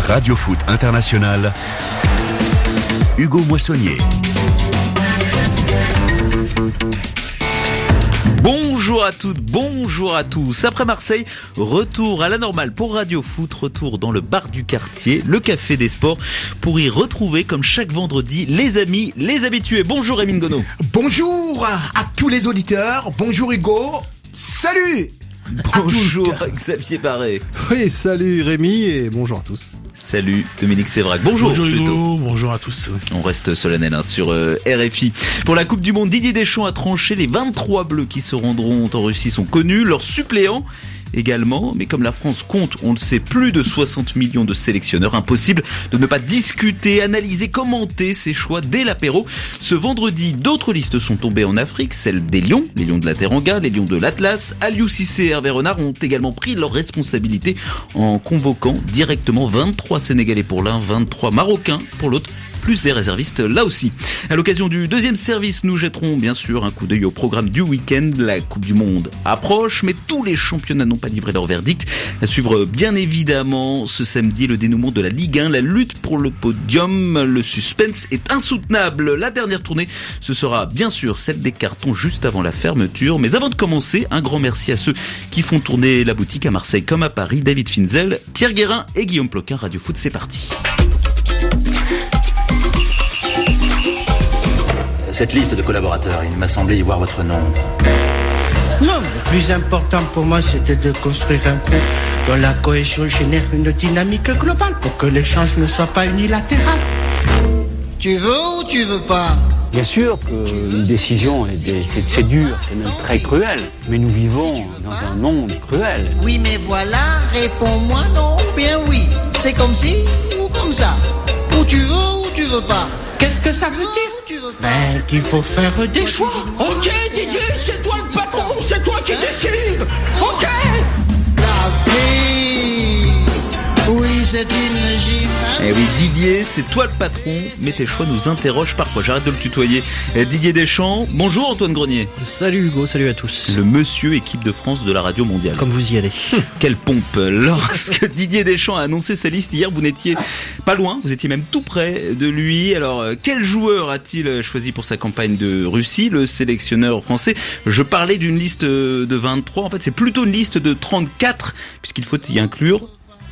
Radio Foot International, Hugo Moissonnier. Bonjour à toutes, bonjour à tous. Après Marseille, retour à la normale pour Radio Foot, retour dans le bar du quartier, le Café des Sports, pour y retrouver comme chaque vendredi les amis, les habitués. Bonjour Rémi Ngono. Bonjour à tous les auditeurs, bonjour Hugo, salut. Bonjour Xavier Barré. Oui, salut Rémi et bonjour à tous. Salut Dominique Sévrac. Bonjour Hugo, bonjour à tous. On reste solennel sur RFI. Pour la Coupe du Monde, Didier Deschamps a tranché. Les 23 Bleus qui se rendront en Russie sont connus. Leurs suppléants également, mais comme la France compte, on le sait, plus de 60 millions de sélectionneurs, impossible de ne pas discuter, analyser, commenter ses choix dès l'apéro. Ce vendredi, d'autres listes sont tombées en Afrique, celle des Lions, les Lions de la Teranga, les Lions de l'Atlas. Aliou Cissé et Hervé Renard ont également pris leurs responsabilités en convoquant directement 23 Sénégalais pour l'un, 23 Marocains pour l'autre, plus des réservistes là aussi. À l'occasion du deuxième service, nous jetterons bien sûr un coup d'œil au programme du week-end. La Coupe du Monde approche, mais tous les championnats n'ont pas livré leur verdict. À suivre bien évidemment ce samedi le dénouement de la Ligue 1, la lutte pour le podium. Le suspense est insoutenable. La dernière tournée, ce sera bien sûr celle des cartons juste avant la fermeture. Mais avant de commencer, un grand merci à ceux qui font tourner la boutique à Marseille comme à Paris. David Finzel, Pierre Guérin et Guillaume Ploquin. Radio Foot, c'est parti. Cette liste de collaborateurs, il m'a semblé y voir votre nom. Non, le plus important pour moi, c'était de construire un groupe dont la cohésion génère une dynamique globale pour que l'échange ne soit pas unilatéral. Tu veux ou tu veux pas? Bien sûr qu'une décision, c'est dur, c'est même très cruel. Mais nous vivons dans un monde cruel. Oui, mais voilà, réponds-moi non ou bien oui. C'est comme si ou comme ça. Ou tu veux ou tu veux pas. Qu'est-ce que ça veut dire? Ben, qu'il faut faire des choix. Ok, Didier, c'est toi le patron, c'est toi qui décides. Ok. La vie, oui, c'est une gym. Eh oui, Didier, c'est toi le patron, mais tes choix nous interrogent parfois. J'arrête de le tutoyer. Didier Deschamps, bonjour Antoine Grenier. Salut Hugo, salut à tous. Le monsieur équipe de France de la radio mondiale. Comme vous y allez. Quelle pompe. Lorsque Didier Deschamps a annoncé sa liste hier, vous n'étiez pas loin, vous étiez même tout près de lui. Alors, quel joueur a-t-il choisi pour sa campagne de Russie, le sélectionneur français? Je parlais d'une liste de 23, en fait c'est plutôt une liste de 34, puisqu'il faut y inclure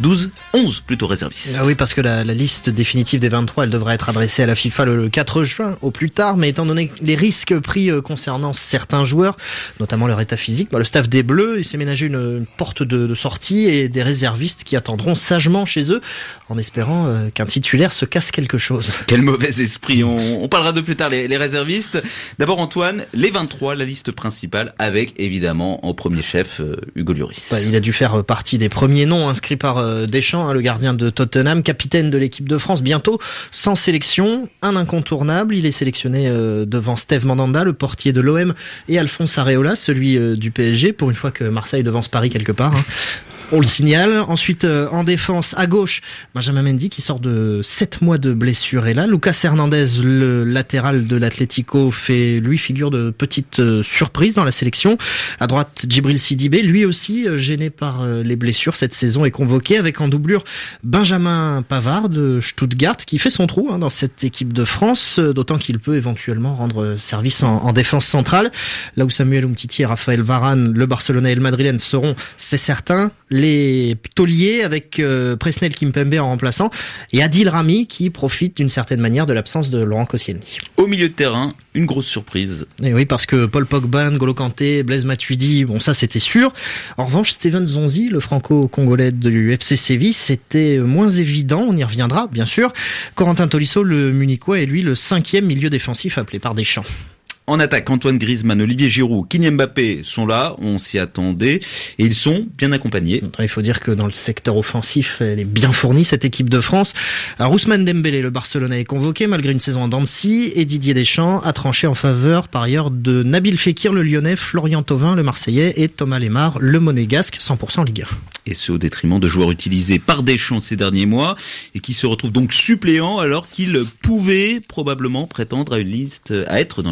11 plutôt réservistes. Oui, parce que la liste définitive des 23, elle devrait être adressée à la FIFA le 4 juin au plus tard, mais étant donné les risques pris concernant certains joueurs, notamment leur état physique, le staff des Bleus s'est ménagé une porte de sortie et des réservistes qui attendront sagement chez eux en espérant qu'un titulaire se casse quelque chose. Quel mauvais esprit. On parlera de plus tard les réservistes. D'abord Antoine, les 23, la liste principale avec évidemment en premier chef Hugo Lloris. Il a dû faire partie des premiers noms inscrits par Deschamps, le gardien de Tottenham, capitaine de l'équipe de France, bientôt sans sélection, un incontournable. Il est sélectionné devant Steve Mandanda, le portier de l'OM, et Alphonse Areola, celui du PSG, pour une fois que Marseille devance Paris quelque part. On le signale. Ensuite, en défense, à gauche, Benjamin Mendy qui sort de 7 mois de blessure est là. Lucas Hernandez, le latéral de l'Atlético, fait lui figure de petite surprise dans la sélection. À droite, Djibril Sidibé, lui aussi gêné par les blessures cette saison, est convoqué avec en doublure Benjamin Pavard de Stuttgart qui fait son trou dans cette équipe de France, d'autant qu'il peut éventuellement rendre service en défense centrale. Là où Samuel Umtiti et Raphaël Varane, le Barcelonais et le Madrilène seront, c'est certain, les tauliers avec Presnel Kimpembe en remplaçant et Adil Rami qui profite d'une certaine manière de l'absence de Laurent Koscielny. Au milieu de terrain, une grosse surprise. Et oui, parce que Paul Pogba, N'Golo Kanté, Blaise Matuidi, bon ça c'était sûr. En revanche, Steven Zonzi, le franco-congolais du FC Séville, c'était moins évident, on y reviendra bien sûr. Corentin Tolisso, le Munichois, est lui le 5e milieu défensif appelé par Deschamps. En attaque, Antoine Griezmann, Olivier Giroud, Kylian Mbappé sont là, on s'y attendait, et ils sont bien accompagnés. Il faut dire que dans le secteur offensif, elle est bien fournie, cette équipe de France. Alors, Ousmane Dembélé, le Barcelonais, est convoqué malgré une saison en dents de scie, et Didier Deschamps a tranché en faveur, par ailleurs, de Nabil Fekir, le Lyonnais, Florian Thauvin, le Marseillais, et Thomas Lemar, le Monégasque, 100% Ligue 1. Et ce, au détriment de joueurs utilisés par Deschamps ces derniers mois, et qui se retrouvent donc suppléants, alors qu'ils pouvaient probablement prétendre à être dans la liste des 23.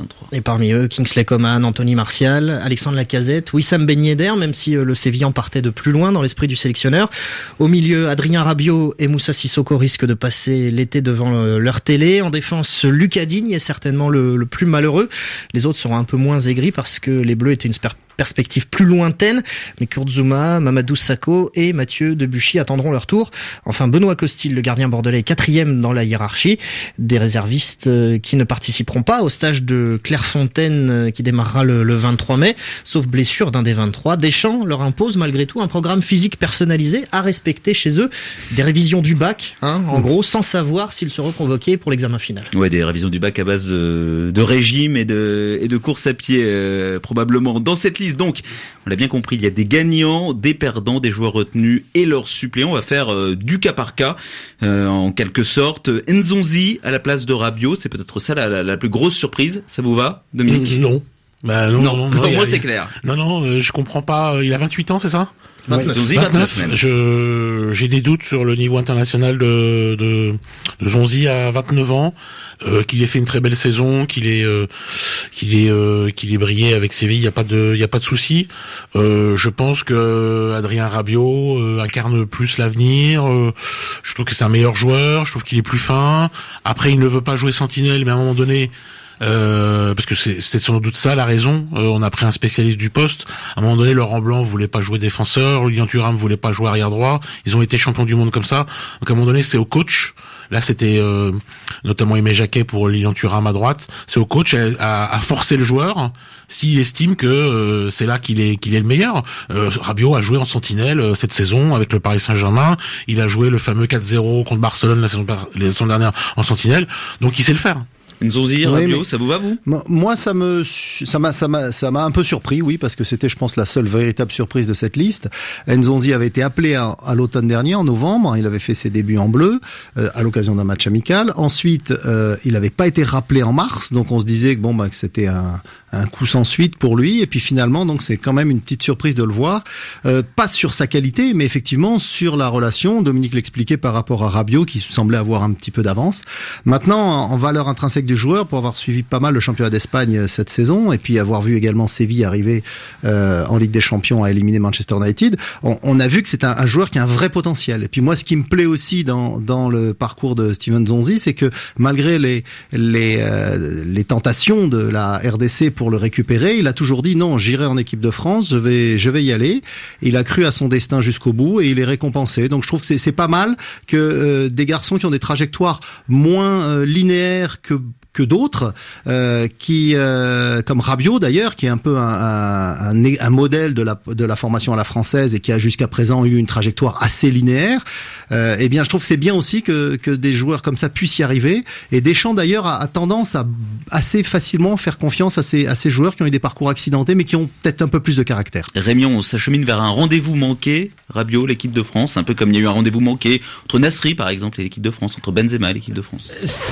2023. Et parmi eux, Kingsley Coman, Anthony Martial, Alexandre Lacazette, Wissam Ben Yedder, même si le Sévillan partait de plus loin dans l'esprit du sélectionneur. Au milieu, Adrien Rabiot et Moussa Sissoko risquent de passer l'été devant leur télé. En défense, Lucas Digne est certainement le plus malheureux. Les autres seront un peu moins aigris parce que les Bleus étaient une perspective plus lointaine, mais Kurt Zouma, Mamadou Sakho et Mathieu Debuchy attendront leur tour. Enfin, Benoît Costil, le gardien bordelais, est 4e dans la hiérarchie. Des réservistes qui ne participeront pas au stage de Clairefontaine qui démarrera le 23 mai, sauf blessure d'un des 23. Deschamps leur impose malgré tout un programme physique personnalisé à respecter chez eux. Des révisions du bac, en gros, sans savoir s'ils seront convoqués pour l'examen final. Ouais, des révisions du bac à base de régime et de course à pied, probablement. Dans cette liste, donc, on l'a bien compris, il y a des gagnants, des perdants, des joueurs retenus et leurs suppléants. On va faire du cas par cas, en quelque sorte. Nzonzi à la place de Rabiot, c'est peut-être ça la plus grosse surprise. Ça vous va, Dominique? Non. Bah non. Moi, c'est clair. Non, je comprends pas. Il a 28 ans, c'est ça? 29 même. J'ai des doutes sur le niveau international de Zonzi à 29 ans, qu'il ait fait une très belle saison, qu'il ait brillé avec Séville, il y a pas de souci. Je pense que Adrien Rabiot incarne plus l'avenir. Je trouve que c'est un meilleur joueur, je trouve qu'il est plus fin. Après, il ne veut pas jouer sentinelle, mais à un moment donné, parce que c'est sans doute ça la raison. On a pris un spécialiste du poste. À un moment donné, Laurent Blanc voulait pas jouer défenseur, Lilian Thuram voulait pas jouer arrière droit. Ils ont été champions du monde comme ça. Donc à un moment donné, c'est au coach. Là, c'était notamment Aimé Jacquet pour Lilian Thuram à droite. C'est au coach à forcer le joueur s'il estime que c'est là qu'il est le meilleur. Rabiot a joué en sentinelle cette saison avec le Paris Saint-Germain. Il a joué le fameux 4-0 contre Barcelone la saison dernière en sentinelle. Donc il sait le faire. Nzonzi, Rabiot, ça vous va, vous? Moi, ça m'a un peu surpris, oui, parce que c'était, je pense, la seule véritable surprise de cette liste. Nzonzi avait été appelé à l'automne dernier, en novembre. Il avait fait ses débuts en bleu, à l'occasion d'un match amical. Ensuite, il n'avait pas été rappelé en mars, donc on se disait que que c'était un coup sans suite pour lui. Et puis finalement, donc c'est quand même une petite surprise de le voir. Pas sur sa qualité, mais effectivement sur la relation. Dominique l'expliquait par rapport à Rabiot, qui semblait avoir un petit peu d'avance. Maintenant, en valeur intrinsèque du joueur, pour avoir suivi pas mal le championnat d'Espagne cette saison, et puis avoir vu également Séville arriver en Ligue des Champions à éliminer Manchester United, on a vu que c'est un joueur qui a un vrai potentiel. Et puis moi, ce qui me plaît aussi dans le parcours de Steven Nzonzi, c'est que malgré les tentations de la RDC pour le récupérer, il a toujours dit non, j'irai en équipe de France, je vais y aller. Il a cru à son destin jusqu'au bout et il est récompensé. Donc je trouve que c'est pas mal que des garçons qui ont des trajectoires moins linéaires que d'autres, qui comme Rabiot d'ailleurs, qui est un peu un modèle de la formation à la française et qui a jusqu'à présent eu une trajectoire assez linéaire. Eh bien, je trouve que c'est bien aussi que des joueurs comme ça puissent y arriver. Et Deschamps d'ailleurs a tendance à assez facilement faire confiance à ces joueurs qui ont eu des parcours accidentés, mais qui ont peut-être un peu plus de caractère. Rémi, on s'achemine vers un rendez-vous manqué. Rabiot, l'équipe de France, un peu comme il y a eu un rendez-vous manqué entre Nasri, par exemple, et l'équipe de France, entre Benzema et l'équipe de France.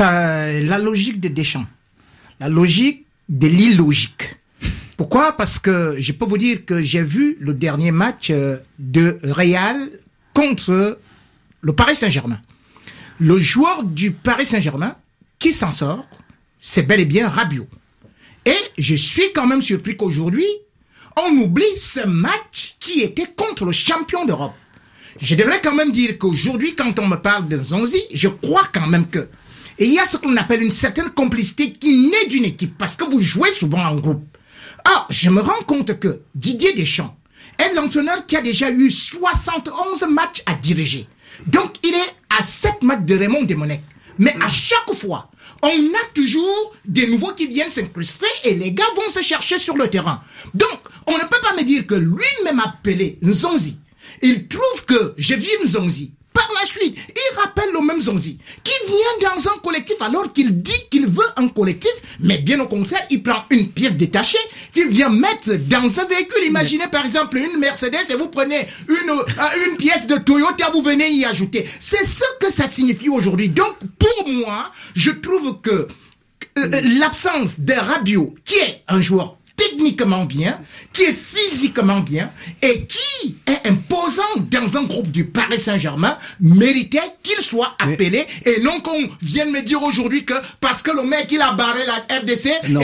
La logique de Deschamps, la logique de l'illogique. Pourquoi? Parce que je peux vous dire que j'ai vu le dernier match de Real contre le Paris Saint-Germain. Le joueur du Paris Saint-Germain qui s'en sort, c'est bel et bien Rabiot. Et je suis quand même surpris qu'aujourd'hui, on oublie ce match qui était contre le champion d'Europe. Je devrais quand même dire qu'aujourd'hui, quand on me parle de Nzonzi, je crois quand même que et il y a ce qu'on appelle une certaine complicité qui naît d'une équipe, parce que vous jouez souvent en groupe. Ah, je me rends compte que Didier Deschamps est l'entraîneur qui a déjà eu 71 matchs à diriger. Donc, il est à 7 matchs de Raymond Domenech. Mais à chaque fois, on a toujours des nouveaux qui viennent s'incruster et les gars vont se chercher sur le terrain. Donc, on ne peut pas me dire que lui-même appelé Nzonzi, il trouve que je vis Nzonzi. Par la suite, il rappelle le même Nzonzi qui vient dans un collectif alors qu'il dit qu'il veut un collectif, mais bien au contraire, il prend une pièce détachée qu'il vient mettre dans un véhicule. Imaginez par exemple une Mercedes et vous prenez une pièce de Toyota, vous venez y ajouter. C'est ce que ça signifie aujourd'hui. Donc pour moi, je trouve que l'absence de Rabiot, qui est un joueur technique, techniquement bien, qui est physiquement bien et qui est imposant dans un groupe du Paris Saint-Germain, méritait qu'il soit appelé et non qu'on vienne me dire aujourd'hui que parce que le mec il a barré la RDC, non, je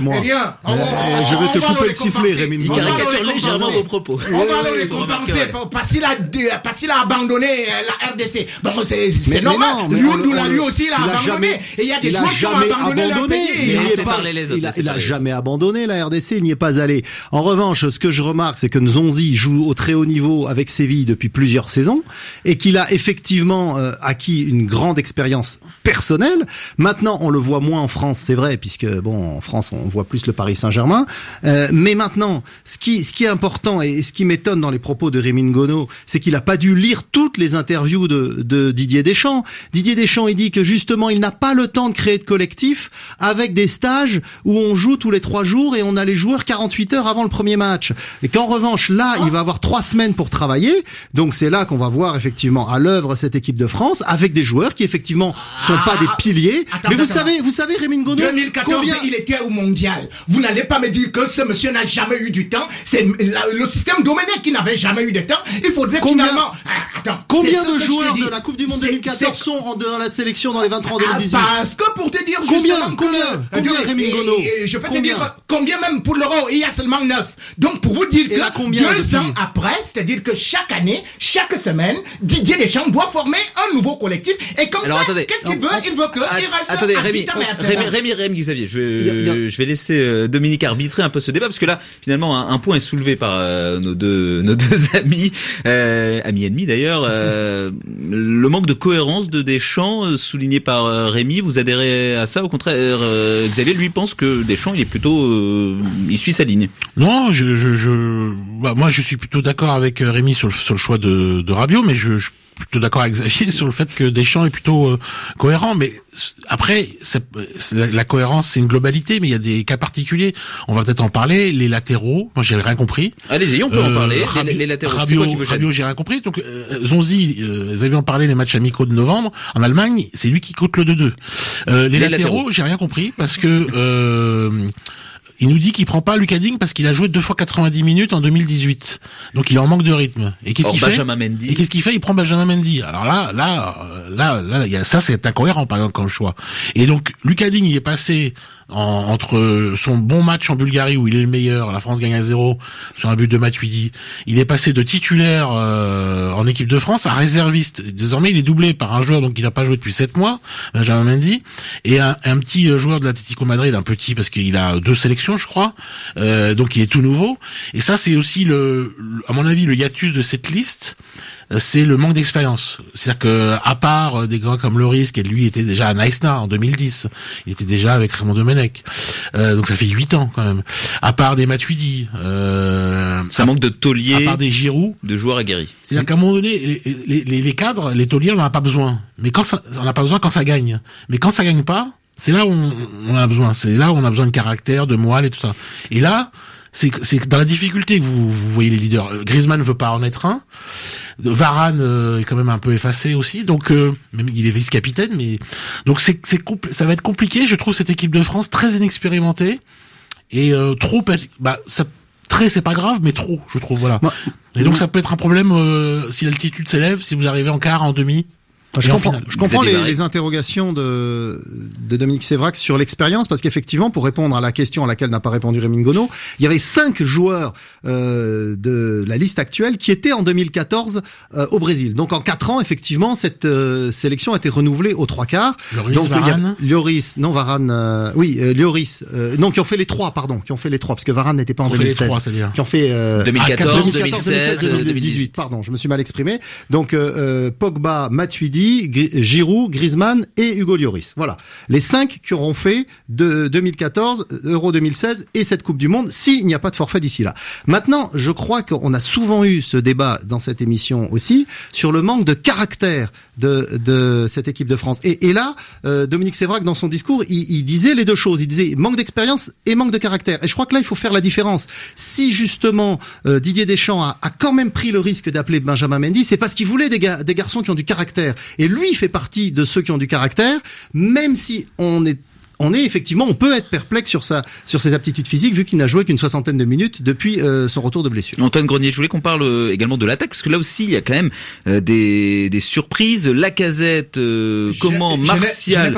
vais te couper le sifflet, Rémi. Il caricature légèrement vos propos. On va le récompenser parce qu'il a abandonné la RDC. Bon, c'est normal. Lui aussi il a abandonné. Et il y a des joueurs qui ont abandonné leur pays. Il a jamais abandonné la RDC, il n'y est pas allé. En revanche, ce que je remarque, c'est que Nzonzi joue au très haut niveau avec Séville depuis plusieurs saisons et qu'il a effectivement acquis une grande expérience personnelle. Maintenant, on le voit moins en France, c'est vrai, puisque bon, en France, on voit plus le Paris Saint-Germain. Mais maintenant, ce qui est important et ce qui m'étonne dans les propos de Rémi Ngono, c'est qu'il a pas dû lire toutes les interviews de Didier Deschamps. Didier Deschamps, il dit que justement, il n'a pas le temps de créer de collectif avec des stages où on joue tous les 3 jours et on a les joueurs 48 heures avant le premier match. Et qu'en revanche, là, il va avoir 3 semaines pour travailler. Donc c'est là qu'on va voir effectivement à l'œuvre cette équipe de France avec des joueurs qui effectivement sont pas des piliers. Mais vous savez, Rémi Ngono, 2014, il était au mondial. Vous n'allez pas me dire que ce monsieur n'a jamais eu du temps. C'est le système Domenech qui n'avait jamais eu de temps. Il faudrait finalement... Combien de joueurs de la Coupe du Monde 2014 sont dans la sélection dans les 23 2018? Parce que pour te dire justement combien Rémi Ngono? Je peux te dire combien même pour l'Euro, il y a seulement 9. Donc pour vous dire que 2 ans après, c'est-à-dire que chaque année, chaque semaine, Didier Deschamps doit former un nouveau collectif. Et comme ça, qu'est-ce qu'il veut? Il veut qu'il reste... Attendez, Rémi Xavier, je vais laisser Dominique arbitrer un peu ce débat, parce que là, finalement, un point est soulevé par nos deux amis, amis ennemis d'ailleurs, le manque de cohérence de Deschamps, souligné par Rémi. Vous adhérez à ça? Au contraire, Xavier, lui, pense que Deschamps, il est plutôt... il suit sa ligne. Non, moi, je suis plutôt d'accord avec Rémi sur le choix de Rabiot, mais je suis plutôt d'accord avec Xavier sur le fait que Deschamps est plutôt cohérent. Mais après, la cohérence, c'est une globalité, mais il y a des cas particuliers. On va peut-être en parler. Les latéraux, moi, j'ai rien compris. Allez-y, on peut en parler. Les latéraux, Rabiot, j'ai rien compris. Donc, Zonzi, vous avez en parlé les matchs amicaux de novembre. En Allemagne, c'est lui qui coûte le 2-2. Les latéraux, j'ai rien compris parce que... il nous dit qu'il prend pas Lucas Digne parce qu'il a joué 2 fois 90 minutes en 2018. Donc il est en manque de rythme. Et qu'est-ce qu'il fait? Il prend Benjamin Mendy. Alors là, ça c'est incohérent par exemple comme choix. Et donc Lucas Digne, il est passé entre son bon match en Bulgarie où il est le meilleur, la France gagne à 0 sur un but de Matuidi. Il est passé de titulaire en équipe de France à réserviste. Désormais, il est doublé par un joueur donc il n'a pas joué depuis 7 mois, Benjamin Mendy, et un petit joueur de l'Atlético Madrid, un petit parce qu'il a 2 sélections, je crois. Donc il est tout nouveau. Et ça, c'est aussi à mon avis, le hiatus de cette liste. C'est le manque d'expérience. C'est-à-dire que, à part des gars comme Lloris, qui lui était déjà à Neissna en 2010, il était déjà avec Raymond Domenech. Donc ça fait 8 ans quand même. À part des Matuidi, ça manque de tauliers, à part des Giroud, de joueurs aguerris. C'est-à-dire qu'à un moment donné, les cadres, les tauliers, on n'en a pas besoin. Mais on n'a pas besoin quand ça gagne. Mais quand ça gagne pas, c'est là où on a besoin. C'est là où on a besoin de caractère, de moelle et tout ça. Et là, c'est dans la difficulté que vous voyez les leaders. Griezmann ne veut pas en être un. Varane est quand même un peu effacé aussi, donc même il est vice-capitaine, mais donc ça va être compliqué. Je trouve cette équipe de France très inexpérimentée et trop. C'est pas grave, mais trop, je trouve, voilà. Et donc ça peut être un problème si l'altitude s'élève, si vous arrivez en quart, en demi. Je comprends les interrogations de Dominique Sévrac sur l'expérience, parce qu'effectivement, pour répondre à la question à laquelle n'a pas répondu Rémi Ngono, il y avait 5 joueurs de la liste actuelle qui étaient en 2014 au Brésil. Donc en 4 ans, effectivement, cette sélection a été renouvelée aux 3/4. Lloris, Varane. Lloris, qui ont fait les 3, qui ont fait les 3, parce que Varane n'était pas en 2016. Les 3, c'est-à-dire. Qui ont fait 2014, 2016, 2018. Pardon, je me suis mal exprimé. Donc Pogba, Matuidi, Giroud, Griezmann et Hugo Lloris. Voilà. Les 5 qui auront fait de 2014, Euro 2016 et cette Coupe du Monde, s'il n'y a pas de forfait d'ici là. Maintenant, je crois qu'on a souvent eu ce débat dans cette émission aussi sur le manque de caractère de cette équipe de France. Et là, Dominique Sévrac, dans son discours, il disait les deux choses. Il disait manque d'expérience et manque de caractère. Et je crois que là, il faut faire la différence. Si justement Didier Deschamps a quand même pris le risque d'appeler Benjamin Mendy, c'est parce qu'il voulait des garçons qui ont du caractère. Et lui, il fait partie de ceux qui ont du caractère, même si on est on peut être perplexe sur ses aptitudes physiques vu qu'il n'a joué qu'une 60aine de minutes depuis son retour de blessure. Antoine Grenier, je voulais qu'on parle également de l'attaque, parce que là aussi il y a quand même des surprises. Lacazette, Martial,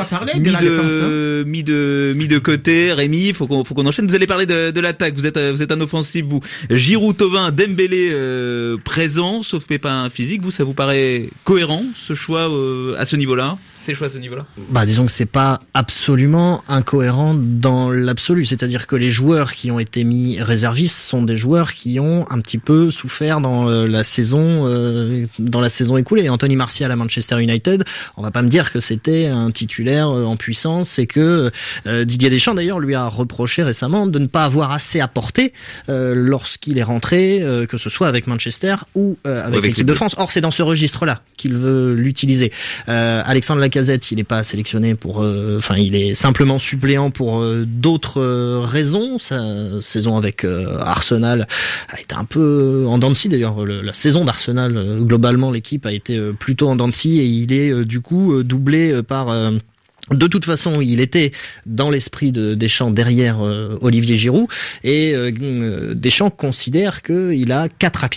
mis de côté. Rémi, faut qu'on enchaîne. Vous allez parler de l'attaque. Vous êtes un offensif, vous. Giroud, Thauvin, Dembélé présent, sauf pépin physique. Vous, ça vous paraît cohérent ce choix à ce niveau-là? Ces choix à ce niveau-là? Disons que c'est pas absolument incohérent dans l'absolu. C'est-à-dire que les joueurs qui ont été mis réservistes sont des joueurs qui ont un petit peu souffert dans la saison écoulée. Anthony Martial à Manchester United, on va pas me dire que c'était un titulaire en puissance et que Didier Deschamps d'ailleurs lui a reproché récemment de ne pas avoir assez apporté lorsqu'il est rentré, que ce soit avec Manchester ou avec l'équipe de France. Or c'est dans ce registre-là qu'il veut l'utiliser. Alexandre Lacazette, il n'est pas sélectionné il est simplement suppléant pour d'autres raisons. Sa saison avec Arsenal a été un peu en dents de scie. D'ailleurs, la saison d'Arsenal, globalement, l'équipe a été plutôt en dents de scie et il est du coup doublé par... De toute façon, il était dans l'esprit de Deschamps derrière Olivier Giroud et Deschamps considère qu'il a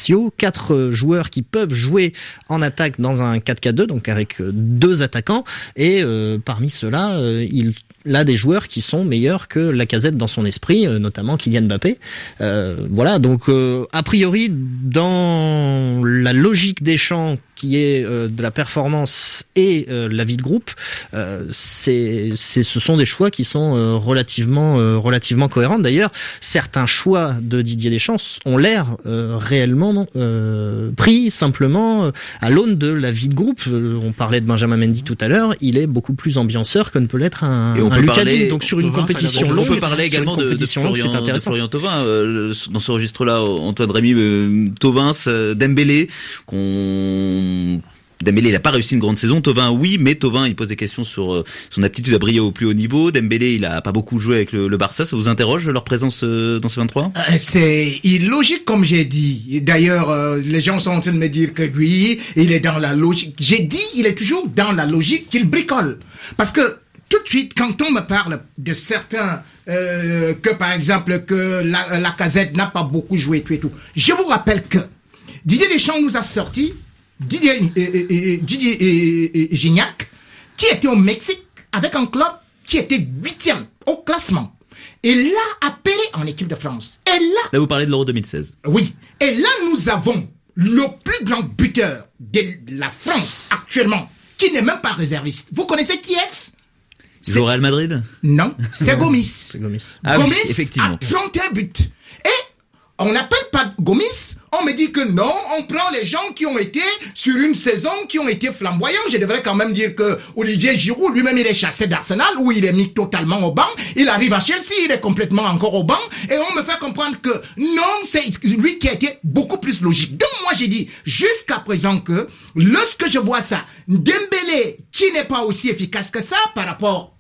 4 joueurs qui peuvent jouer en attaque dans un 4-4-2, donc avec 2 attaquants et parmi ceux-là, il a des joueurs qui sont meilleurs que Lacazette dans son esprit, notamment Kylian Mbappé. Donc a priori dans la logique Deschamps qui est de la performance et la vie de groupe, ce sont des choix qui sont relativement cohérents. D'ailleurs, certains choix de Didier Deschamps ont l'air réellement pris simplement à l'aune de la vie de groupe. On parlait de Benjamin Mendy tout à l'heure, il est beaucoup plus ambianceur que ne peut l'être un Lucas Digne. Donc sur une compétition longue, on peut parler également de Florian Thauvin dans ce registre-là. Antoine Rémy, Thauvin, Dembélé, Dembélé, il n'a pas réussi une grande saison. Thauvin, oui, mais Thauvin, il pose des questions sur son aptitude à briller au plus haut niveau. Dembélé, il a pas beaucoup joué avec le Barça. Ça vous interroge, leur présence dans ce 23? C'est illogique, comme j'ai dit. D'ailleurs, les gens sont en train de me dire que oui, il est dans la logique. J'ai dit, il est toujours dans la logique qu'il bricole. Parce que, tout de suite, quand on me parle de certains, que par exemple, que Lacazette n'a pas beaucoup joué, tout et tout, je vous rappelle que Didier Deschamps nous a sorti Didier Gignac, qui était au Mexique avec un club qui était 8e au classement. Et l'a appelé en équipe de France. Et là, vous parlez de l'Euro 2016. Oui. Et là, nous avons le plus grand buteur de la France actuellement, qui n'est même pas réserviste. Vous connaissez qui est-ce? C'est au Real Madrid? Non, c'est Gomis. Gomis. Gomis effectivement. a 31 buts. Et on n'appelle pas Gomis, on me dit que non, on prend les gens qui ont été sur une saison, qui ont été flamboyants. Je devrais quand même dire que Olivier Giroud, lui-même, il est chassé d'Arsenal, où il est mis totalement au banc. Il arrive à Chelsea, il est complètement encore au banc. Et on me fait comprendre que non, c'est lui qui a été beaucoup plus logique. Donc moi, j'ai dit, jusqu'à présent que, lorsque je vois ça, Dembélé, qui n'est pas aussi efficace que ça par rapport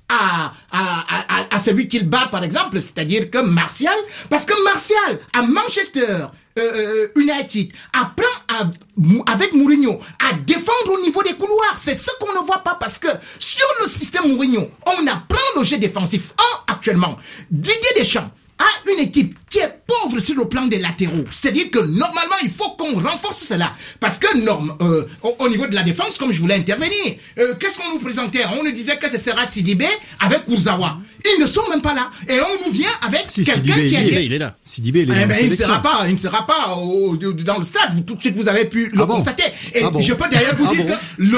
à celui qu'il bat, par exemple, c'est-à-dire que Martial, parce que Martial, à Manchester United, apprend avec Mourinho à défendre au niveau des couloirs. C'est ce qu'on ne voit pas, parce que sur le système Mourinho, on apprend le jeu défensif. Actuellement, Didier Deschamps a une équipe qui est pauvre sur le plan des latéraux. C'est-à-dire que normalement, il faut qu'on renforce cela. Parce que au niveau de la défense, comme je voulais intervenir, qu'est-ce qu'on nous présentait? On nous disait que ce sera Sidibé avec Kurzawa. Ils ne sont même pas là. Et on nous vient avec quelqu'un qui il est là. Sidibé, il est là. Il ne sera pas dans le stade. Tout de suite, vous avez pu le constater. Et je peux d'ailleurs vous dire que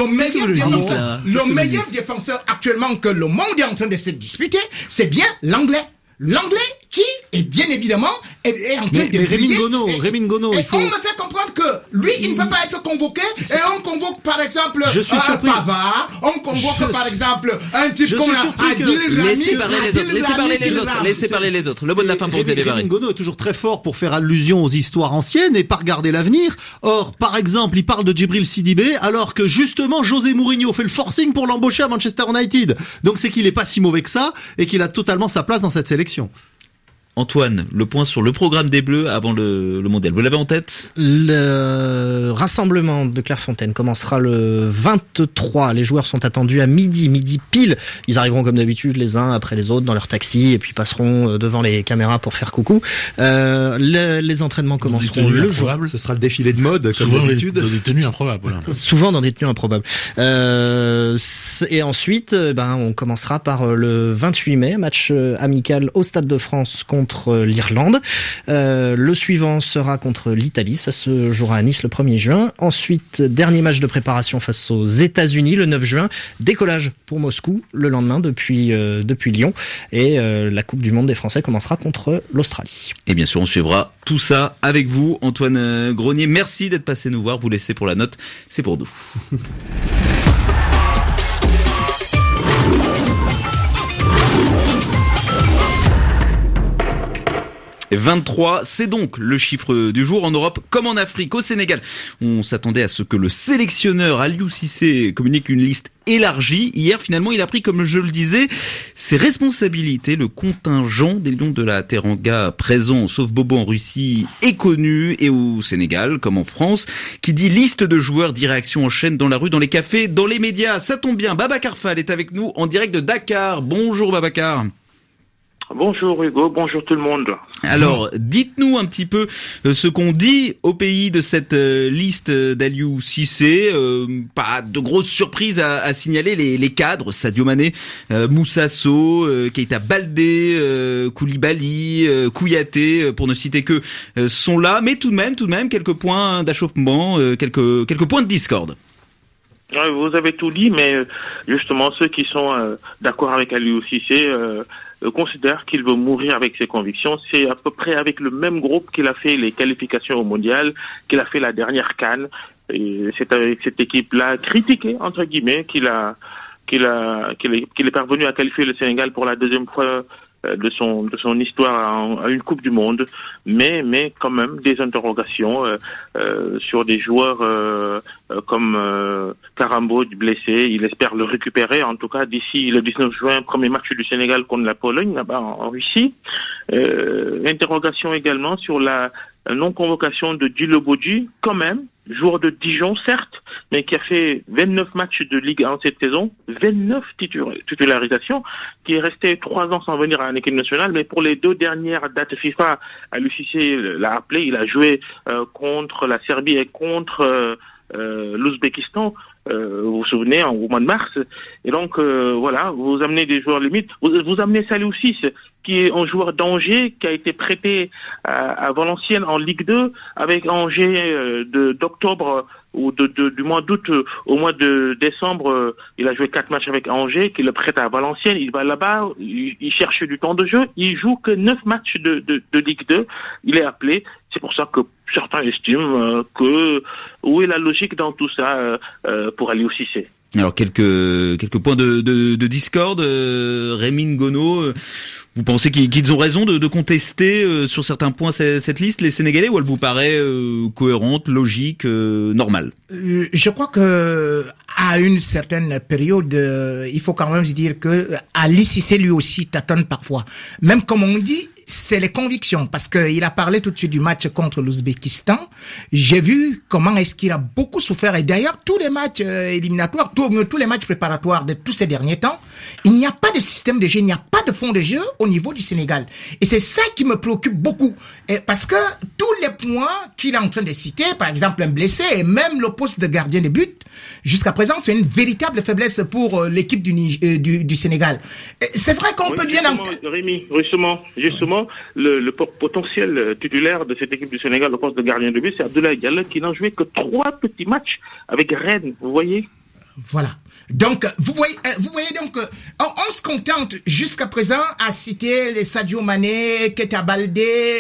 le meilleur défenseur actuellement que le monde est en train de se disputer, c'est bien l'anglais. L'anglais qui est bien évidemment est en train de briller. Rémi Ngono, et on me fait comprendre que lui, il ne peut pas être convoqué. Et on convoque par exemple Pavard, on convoque par exemple un type comme Adil Rami. Laissez parler les autres. Le mot de la fin pour Didier Barré. Rémi Ngono est toujours très fort pour faire allusion aux histoires anciennes et pas regarder l'avenir. Or, par exemple, il parle de Djibril Sidibé alors que justement José Mourinho fait le forcing pour l'embaucher à Manchester United. Donc c'est qu'il est pas si mauvais que ça et qu'il a totalement sa place dans cette sélection. Antoine, le point sur le programme des Bleus avant le mondial. Vous l'avez en tête ? Le rassemblement de Clairefontaine commencera le 23. Les joueurs sont attendus à midi pile. Ils arriveront comme d'habitude les uns après les autres dans leur taxi et puis passeront devant les caméras pour faire coucou. Les entraînements commenceront le jour. Ce sera le défilé de mode comme d'habitude. Dans des tenues improbables. Voilà. Souvent dans des tenues improbables. Et ensuite, on commencera par le 28 mai, match amical au Stade de France contre l'Irlande. Le suivant sera contre l'Italie. Ça se jouera à Nice le 1er juin. Ensuite, dernier match de préparation face aux États-Unis le 9 juin. Décollage pour Moscou le lendemain depuis Lyon. Et la Coupe du Monde des Français commencera contre l'Australie. Et bien sûr, on suivra tout ça avec vous, Antoine Grenier. Merci d'être passé nous voir. Vous laissez pour la note, c'est pour nous. 23, c'est donc le chiffre du jour en Europe comme en Afrique. Au Sénégal, on s'attendait à ce que le sélectionneur Aliou Cissé communique une liste élargie. Hier, finalement, il a pris, comme je le disais, ses responsabilités. Le contingent des Lions de la Teranga présent, sauf Bobo en Russie, est connu. Et au Sénégal, comme en France, qui dit liste de joueurs, dit réaction en chaîne dans la rue, dans les cafés, dans les médias. Ça tombe bien, Babacar Fall est avec nous en direct de Dakar. Bonjour Babacar. Bonjour Hugo, bonjour tout le monde. Alors, dites-nous un petit peu ce qu'on dit au pays de cette liste d'Aliou Cissé. Pas de grosses surprises à signaler, les cadres, Sadio Mané, Moussa Sow, Keita Baldé, Koulibaly, Kouyaté, pour ne citer que, sont là. Mais tout de même, quelques points d'achoppement, quelques points de discorde. Vous avez tout dit, mais justement, ceux qui sont d'accord avec Aliou Cissé considère qu'il veut mourir avec ses convictions. C'est à peu près avec le même groupe qu'il a fait les qualifications au mondial, qu'il a fait la dernière CAN. Et c'est avec cette équipe-là critiquée, entre guillemets, qu'il est parvenu à qualifier le Sénégal pour la deuxième fois de son histoire à une Coupe du Monde, mais quand même des interrogations sur des joueurs comme Karambo blessé. Il espère le récupérer, en tout cas d'ici le 19 juin, premier match du Sénégal contre la Pologne, là-bas en Russie. Interrogation également sur la non-convocation de Dilo Bodji, quand même, joueur de Dijon, certes, mais qui a fait 29 matchs de Ligue 1 cette saison, 29 titularisations, qui est resté 3 ans sans venir à l'équipe nationale, mais pour les 2 dernières dates FIFA, Aliou Cissé l'a appelé, il a joué contre la Serbie et contre l'Ouzbékistan, vous vous souvenez, au mois de mars. Et donc, voilà, vous amenez des joueurs limites. Vous amenez Saliou Ciss, qui est un joueur d'Angers, qui a été prêté à Valenciennes en Ligue 2, avec Angers d'octobre ou du mois d'août au mois de décembre. Il a joué 4 matchs avec Angers, qui le prête à Valenciennes. Il va là-bas, il cherche du temps de jeu. Il joue que 9 matchs de Ligue 2. Il est appelé. C'est pour ça que certains estiment où est la logique dans tout ça pour Aliou Cissé. Alors quelques points de discorde. Rémi Ngono, vous pensez qu'ils ont raison de contester sur certains points cette liste, les Sénégalais, ou elle vous paraît cohérente, logique, normale? Je crois que à une certaine période, il faut quand même se dire que Aliou Cissé lui aussi tâtonne parfois. Même comme on dit, c'est les convictions, parce que il a parlé tout de suite du match contre l'Ouzbékistan. J'ai vu comment est-ce qu'il a beaucoup souffert, et d'ailleurs tous les matchs éliminatoires, tous les matchs préparatoires de tous ces derniers temps, il n'y a pas de système de jeu, il n'y a pas de fond de jeu au niveau du Sénégal. Et c'est ça qui me préoccupe beaucoup, parce que tous les points qu'il est en train de citer, par exemple un blessé et même le poste de gardien de but, jusqu'à présent c'est une véritable faiblesse pour l'équipe du Sénégal. Et c'est vrai qu'on peut bien... Rémi, justement, le potentiel titulaire de cette équipe du Sénégal au poste de gardien de but, c'est Abdoulaye Diallo, qui n'a joué que 3 petits matchs avec Rennes, vous voyez? Voilà. Donc, vous voyez donc, on se contente jusqu'à présent à citer les Sadio Mané, Keita Baldé,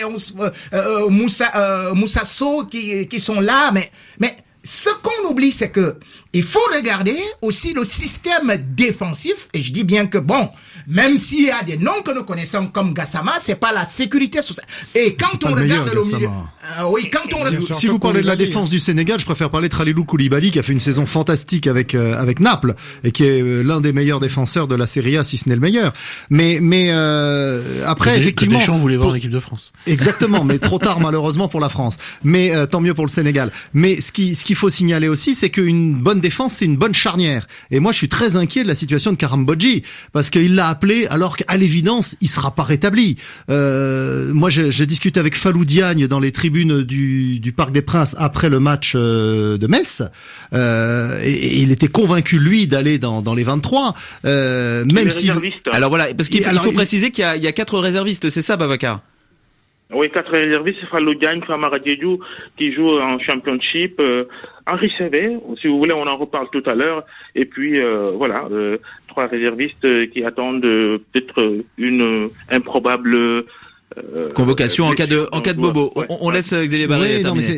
Moussa Sow qui sont là, mais ce qu'on oublie, c'est que il faut regarder aussi le système défensif, et je dis bien que bon, même s'il y a des noms que nous connaissons comme Gassama, c'est pas la sécurité sociale. Et quand on regarde le milieu, oui, quand on regarde, si vous parlez de la défense du Sénégal, je préfère parler de Khalilou Koulibaly qui a fait une saison fantastique avec Naples et qui est l'un des meilleurs défenseurs de la Serie A, si ce n'est le meilleur. Mais après effectivement, Deschamps voulait voir l'équipe de France. Exactement, mais trop tard malheureusement pour la France. Mais tant mieux pour le Sénégal. Mais ce qu'il faut signaler aussi, c'est qu'une bonne défense, c'est une bonne charnière. Et moi, je suis très inquiet de la situation de Karam Bodji parce qu'il l'a appelé alors qu'à l'évidence, il sera pas rétabli. Moi, j'ai discuté avec Falou Diagne dans les tribunes du Parc des Princes après le match de Metz. Et il était convaincu lui d'aller dans les 23. Même si alors voilà, parce qu'il faut préciser qu'il y a 4 réservistes, c'est ça, Babacar? Oui, 4 réservistes, c'est Falou Diagne, Famara Diédhiou, qui joue en Championship, Henri Sévé, si vous voulez, on en reparle tout à l'heure, et puis voilà, 3 réservistes qui attendent peut-être une improbable convocation en cas de bobo. Ouais, on laisse Xavier Barré terminer.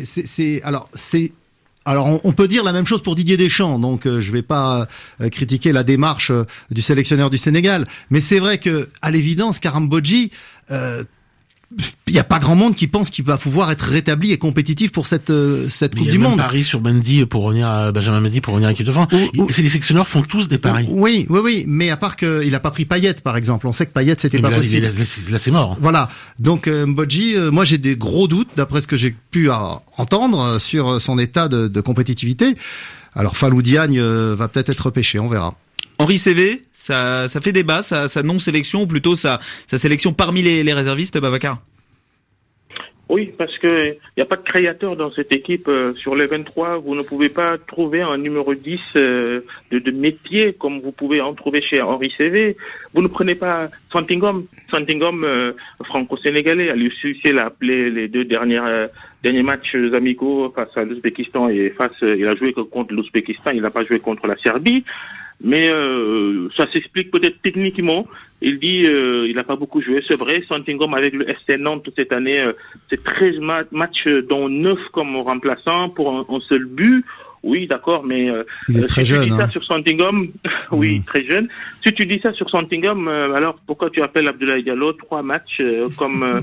Alors on peut dire la même chose pour Didier Deschamps, donc je vais pas critiquer la démarche du sélectionneur du Sénégal, mais c'est vrai que à l'évidence, Karam Bodji, il y a pas grand monde qui pense qu'il va pouvoir être rétabli et compétitif pour cette Coupe du Monde. Paris sur Mendy pour revenir à Benjamin Mendy pour revenir à l'équipe de France. Les sélectionneurs font tous des paris. Oui, mais à part qu'il a pas pris Payet par exemple. On sait que Payet c'était pas possible. Là c'est mort. Voilà. Donc Bodji, moi j'ai des gros doutes d'après ce que j'ai pu entendre sur son état de compétitivité. Alors Falou Diagne va peut-être être repêché, on verra. Henri Sévé, ça fait débat, sa non-sélection, ou plutôt sa sélection parmi les réservistes, Babacar? Oui, parce que il n'y a pas de créateur dans cette équipe. Sur les 23, vous ne pouvez pas trouver un numéro 10 de métier comme vous pouvez en trouver chez Henri Sévé. Vous ne prenez pas Santingom, franco-sénégalais. Aliou Cissé l'a appelé les 2 derniers matchs amicaux face à l'Ouzbékistan et il a joué que contre l'Ouzbékistan, il n'a pas joué contre la Serbie. Mais ça s'explique peut-être techniquement. Il dit il n'a pas beaucoup joué, c'est vrai. Santingom avec le FC Nantes cette année, c'est 13 matchs dont 9 comme remplaçant pour un seul but. Oui, d'accord, mais il est très si jeune, tu dis ça sur Santingom, oui, très jeune. Si tu dis ça sur Santingom, alors pourquoi tu appelles Abdoulaye Diallo 3 matchs comme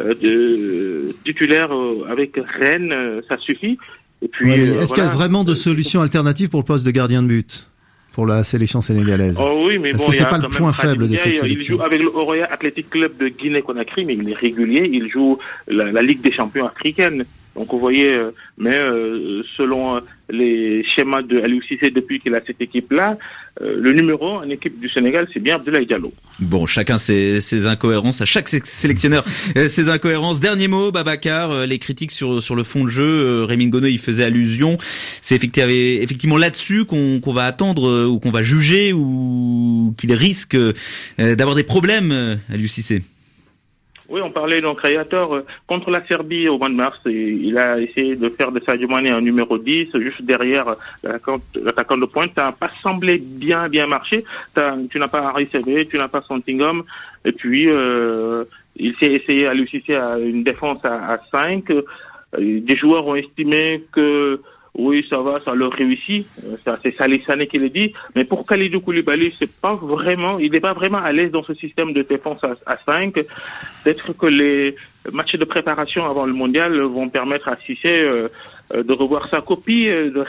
de titulaire avec Rennes, ça suffit. Et puis, est-ce qu'il y a vraiment de solutions alternatives pour le poste de gardien de but pour la sélection sénégalaise? Oh oui, mais est-ce bon, que c'est pas le point faible de cette sélection? Il joue avec le Oroya Athletic Club de Guinée-Conakry, mais il est régulier. Il joue la Ligue des champions africaine. Donc vous voyez, mais selon les schémas de Aliou Cissé depuis qu'il a cette équipe-là, le numéro en équipe du Sénégal, c'est bien Abdoulaye Diallo. Bon, chacun ses incohérences, à chaque sélectionneur ses incohérences. Dernier mot, Babacar, les critiques sur le fond de jeu, Rémi Ngono y faisait allusion. C'est effectivement là-dessus qu'on va attendre ou qu'on va juger ou qu'il risque d'avoir des problèmes, Aliou Cissé. Oui, on parlait d'un créateur contre la Serbie au mois de mars. Il a essayé de faire de Sadio Mané un numéro 10, juste derrière l'attaquant de pointe. Ça n'a pas semblé bien marcher. Tu n'as pas Henri Sévé, tu n'as pas Santingom. Et puis, il s'est essayé à l'UCC à une défense à 5. Des joueurs ont estimé que oui, ça va, ça leur réussit. C'est Salih Sané qui le dit. Mais pour Kalidou Koulibaly, il n'est pas vraiment à l'aise dans ce système de défense à 5. Peut-être que les matchs de préparation avant le mondial vont permettre à Cissé de revoir sa copie,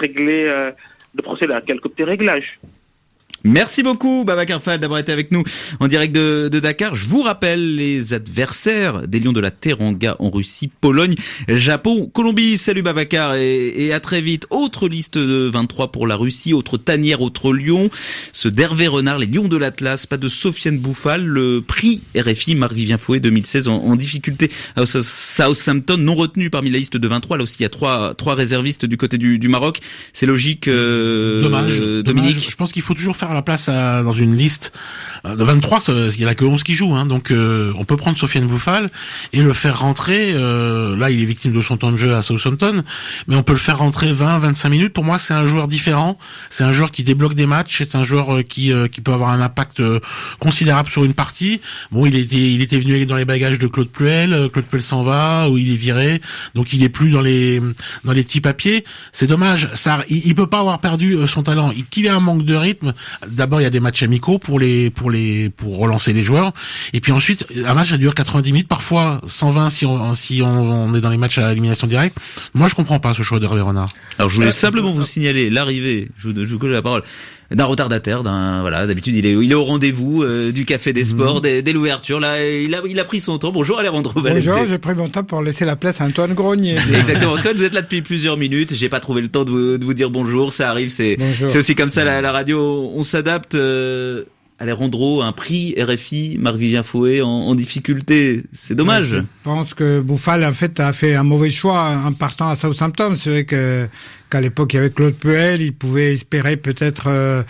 de procéder à quelques petits réglages. Merci beaucoup Babacar Fall d'avoir été avec nous en direct de Dakar. Je vous rappelle les adversaires des Lions de la Teranga en Russie, Pologne, Japon, Colombie. Salut Babacar et à très vite. Autre liste de 23 pour la Russie, autre tanière, autre Lion. Ce d'Hervé Renard, les Lions de l'Atlas, pas de Sofiane Bouffal. Le prix RFI Marc-Vivien Fouet 2016 en difficulté à Southampton, non retenu parmi la liste de 23. Là aussi il y a trois réservistes du côté du Maroc. C'est logique. Dommage. Dominique. Je pense qu'il faut toujours faire faire la place dans une liste de 23, il y en a que 11 qui jouent, hein, donc on peut prendre Sofiane Boufal et le faire rentrer. Là, il est victime de son temps de jeu à Southampton, mais on peut le faire rentrer 20-25 minutes. Pour moi, c'est un joueur différent. C'est un joueur qui débloque des matchs. C'est un joueur qui peut avoir un impact considérable sur une partie. Bon, il était venu dans les bagages de Claude Puel. Claude Puel s'en va ou il est viré, donc il est plus dans les petits papiers. C'est dommage. Ça, il peut pas avoir perdu son talent. Qu'il ait un manque de rythme. D'abord, il y a des matchs amicaux pour relancer les joueurs, et puis ensuite un match ça dure 90 minutes, parfois 120 si on est dans les matchs à élimination directe. Moi je comprends pas ce choix d'Hervé Renard. Alors je voulais simplement vous signaler l'arrivée, je vous colle la parole, d'un retardataire, d'habitude il est au rendez-vous du Café des Sports dès l'ouverture. Là il a pris son temps. Bonjour Alejandro Valente. Bonjour, j'ai pris mon temps pour laisser la place à Antoine Grenier. Exactement, parce que vous êtes là depuis plusieurs minutes, j'ai pas trouvé le temps de vous dire bonjour, ça arrive, c'est aussi comme ça la radio, on s'adapte. Alejandro, un prix RFI, Marc-Vivien Fouet en difficulté, c'est dommage. Je pense que Boufal en fait a fait un mauvais choix en partant à Southampton. C'est vrai qu'à l'époque il y avait Claude Puel, il pouvait espérer peut-être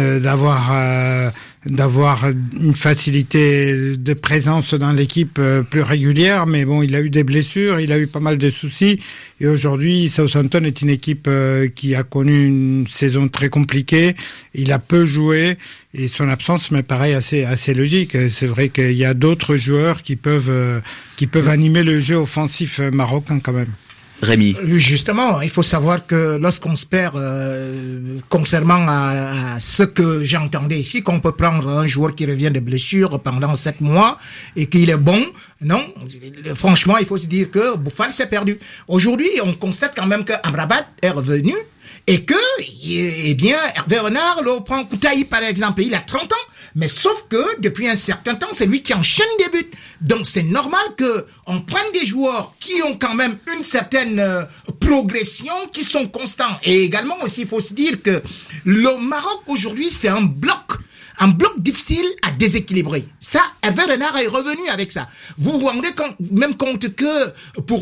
d'avoir une facilité de présence dans l'équipe plus régulière, mais bon, il a eu des blessures, il a eu pas mal de soucis, et aujourd'hui Southampton est une équipe qui a connu une saison très compliquée. Il a peu joué et son absence me paraît assez logique. C'est vrai qu'il y a d'autres joueurs qui peuvent animer le jeu offensif marocain quand même. Rémi. Justement, il faut savoir que lorsqu'on se perd concernant à ce que j'entendais ici, qu'on peut prendre un joueur qui revient de blessure pendant 7 mois et qu'il est bon, non, franchement, il faut se dire que Boufal s'est perdu. Aujourd'hui, on constate quand même que Amrabat est revenu et que, eh bien, Hervé Renard le prend Koutaï par exemple, il a 30 ans. Mais sauf que, depuis un certain temps, c'est lui qui enchaîne des buts. Donc, c'est normal que on prenne des joueurs qui ont quand même une certaine progression, qui sont constants. Et également aussi, il faut se dire que le Maroc, aujourd'hui, c'est un bloc difficile à déséquilibrer. Ça, Hervé Renard est revenu avec ça. Vous vous rendez même compte que pour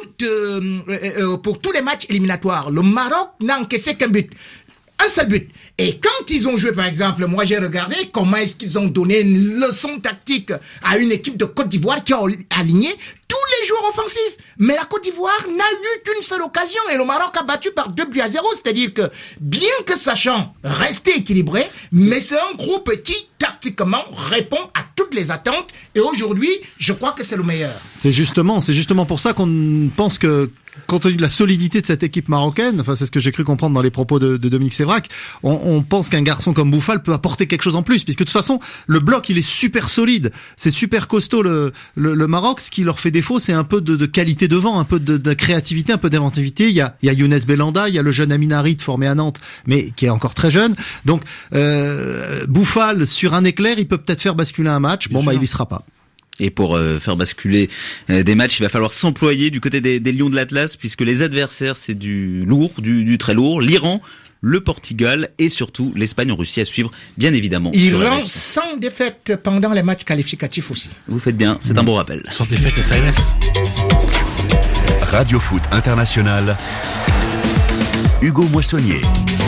tous les matchs éliminatoires, le Maroc n'a encaissé qu'un but. Un seul but. Et quand ils ont joué, par exemple, moi j'ai regardé comment est-ce qu'ils ont donné une leçon tactique à une équipe de Côte d'Ivoire qui a aligné tous les joueurs offensifs. Mais la Côte d'Ivoire n'a eu qu'une seule occasion et le Maroc a battu par 2-0. C'est-à-dire que, bien que sachant rester équilibré, mais c'est un groupe qui, tactiquement, répond à toutes les attentes. Et aujourd'hui, je crois que c'est le meilleur. C'est justement pour ça qu'on pense que, compte tenu de la solidité de cette équipe marocaine, enfin c'est ce que j'ai cru comprendre dans les propos de Dominique Sévrac, on pense qu'un garçon comme Boufal peut apporter quelque chose en plus, puisque de toute façon le bloc il est super solide, c'est super costaud le Maroc. Ce qui leur fait défaut, c'est un peu de qualité devant, un peu de créativité, un peu d'inventivité. Il y a Younes Belhanda, il y a le jeune Amin Harit formé à Nantes, mais qui est encore très jeune. Donc Boufal sur un éclair, il peut peut-être faire basculer un match. Bon, il y sera pas. Et pour faire basculer des matchs, il va falloir s'employer du côté des Lions de l'Atlas, puisque les adversaires, c'est du lourd, du très lourd. L'Iran, le Portugal et surtout l'Espagne en Russie à suivre, bien évidemment. Iran sans défaite pendant les matchs qualificatifs aussi. Vous faites bien, c'est un bon rappel. Sans défaite SAS. Radio Foot International, Hugo Moissonnier.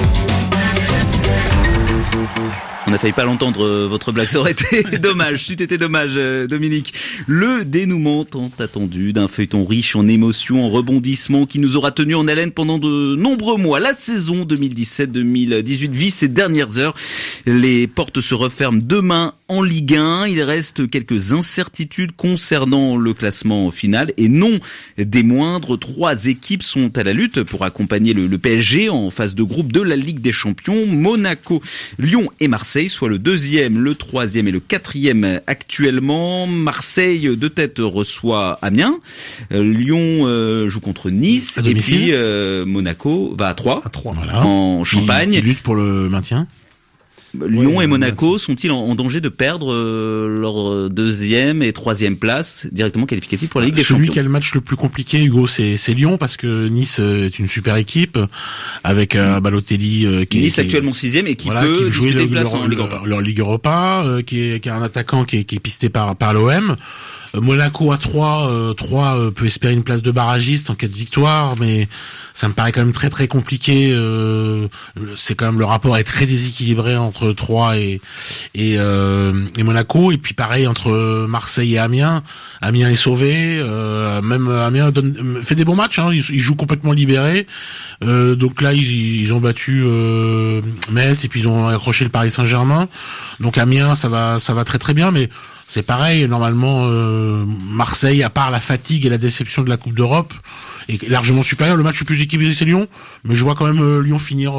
On n'a failli pas l'entendre, votre blague, ça aurait été dommage, c'eût été dommage, Dominique. Le dénouement tant attendu d'un feuilleton riche en émotions, en rebondissements, qui nous aura tenu en haleine pendant de nombreux mois. La saison 2017-2018 vit ses dernières heures. Les portes se referment demain en Ligue 1. Il reste quelques incertitudes concernant le classement final et non des moindres. 3 équipes sont à la lutte pour accompagner le PSG en phase de groupe de la Ligue des Champions. Monaco, Lyon et Marseille, soit le 2e, le 3e et le 4e actuellement. Marseille de tête reçoit Amiens. Lyon joue contre Nice et puis Monaco va à 3 voilà. En Champagne. Qui lutte pour le maintien. Lyon et Monaco sont-ils en danger de perdre leur 2e et 3e place directement qualificative pour la Ligue des Champions? Celui qui a le match le plus compliqué, Hugo, c'est Lyon, parce que Nice est une super équipe avec Balotelli Nice actuellement 6e et qui peut disputer une place en Ligue Europa. Leur Ligue Europa, qui a un attaquant qui est pisté par l'OM. Monaco à 3, 3 peut espérer une place de barragiste en cas de victoire, mais ça me paraît quand même très très compliqué. C'est quand même, le rapport est très déséquilibré entre 3 et Monaco, et puis pareil entre Marseille et Amiens. Amiens est sauvé, même Amiens fait des bons matchs, hein, ils jouent complètement libérés. Donc là ils ont battu Metz, et puis ils ont accroché le Paris Saint-Germain. Donc Amiens ça va très très bien, mais c'est pareil, normalement Marseille, à part la fatigue et la déception de la Coupe d'Europe, est largement supérieur. Le match le plus équilibré c'est Lyon, mais je vois quand même Lyon finir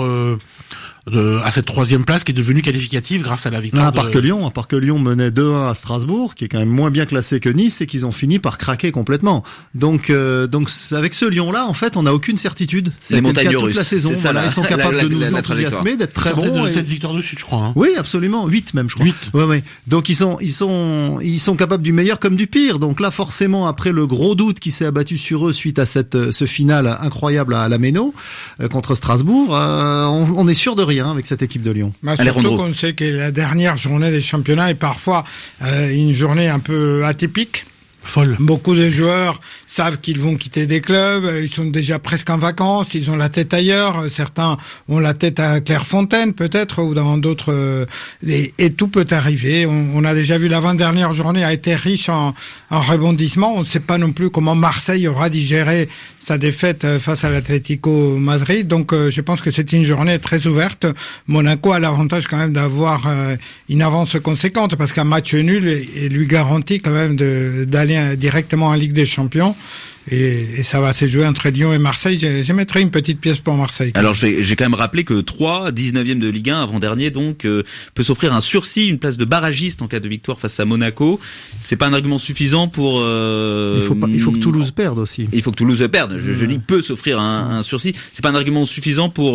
à cette 3e place qui est devenue qualificative grâce à la victoire. À part que Lyon menait 2-1 à Strasbourg, qui est quand même moins bien classé que Nice, et qu'ils ont fini par craquer complètement. Donc avec ce Lyon-là, en fait, on n'a aucune certitude. C'est les montagnes russes. Toute la saison, voilà, ils sont capables de nous enthousiasmer, d'être très bons. Cette victoire de suite, je crois. Hein. Oui, absolument, 8 même, je crois. 8. Ouais. Donc ils sont capables du meilleur comme du pire. Donc là, forcément, après le gros doute qui s'est abattu sur eux suite à ce final incroyable à la Méno contre Strasbourg, on est sûr de rien avec cette équipe de Lyon. Surtout qu'on sait que la dernière journée des championnats est parfois une journée un peu atypique. Folle. Beaucoup de joueurs savent qu'ils vont quitter des clubs, ils sont déjà presque en vacances, ils ont la tête ailleurs, certains ont la tête à Clairefontaine peut-être, ou dans d'autres, et tout peut arriver. On a déjà vu l'avant-dernière journée a été riche en rebondissements. On ne sait pas non plus comment Marseille aura digéré sa défaite face à l'Atlético Madrid. Donc je pense que c'est une journée très ouverte. Monaco a l'avantage quand même d'avoir une avance conséquente, parce qu'un match nul lui garantit quand même d'aller directement en Ligue des Champions. Et ça va se jouer entre Lyon et Marseille. Je mettrai une petite pièce pour Marseille. Alors j'ai quand même rappelé que 3, 19e de Ligue 1, avant-dernier, donc peut s'offrir un sursis, une place de barragiste en cas de victoire face à Monaco. C'est pas un argument suffisant pour... Il faut que Toulouse perde aussi. Il faut que Toulouse perde. Je dis peut s'offrir un sursis. C'est pas un argument suffisant pour